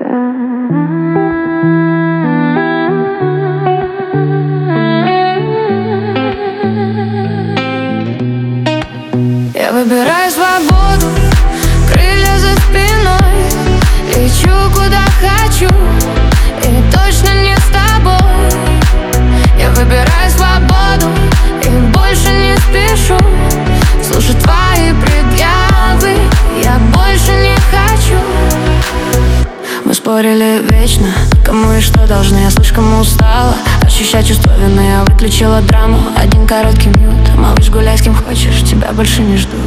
Я выбираю свободу, крылья за спиной, лечу куда хочу, и точно не с тобой. Я выбираю свободу и больше не спешу слушать твои предъявы, я больше не хочу. Мы спорили вечно, кому и что должны, я слишком устала ощущать чувство вины, я выключила драму, один короткий мьют. Малыш, гуляй с кем хочешь, тебя больше не ждут.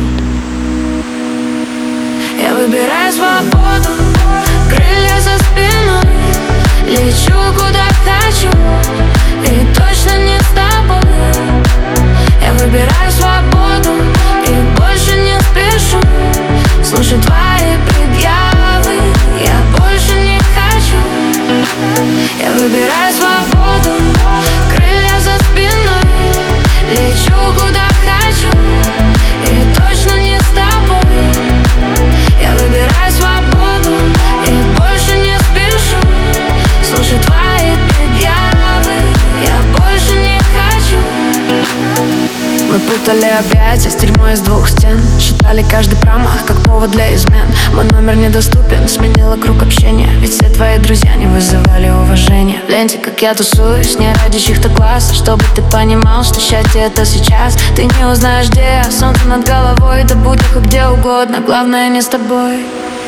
Я выбираю свободу, крылья за спиной, лечу куда хочу, и точно не с тобой. Я выбираю свободу и больше не спешу слушать твои предъявы, я больше не хочу. Я выбираю свободу, крылья за спиной, лечу куда хочу, и точно не с тобой. Я выбираю свободу и больше не спешу слушать твои предъявы, я больше не хочу. Мы путали объятия с тюрьмой из двух стен, считали каждый промах как повод для измен. Мой номер недоступен, сменила круг общения, ведь все твои друзья не вызывали уважения. В ленте, как я тусуюсь, не ради чьих-то глаз, чтобы ты понимал, что счастье это сейчас. Ты не узнаешь, где я, солнце над головой, да будь хоть где угодно, главное не с тобой.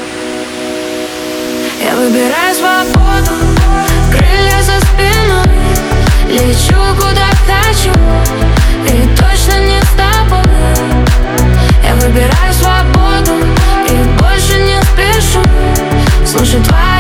Я выбираю свободу, крылья за спиной, лечу куда хочу, и точно не с тобой. Я выбираю свободу и больше не спешу слушать твои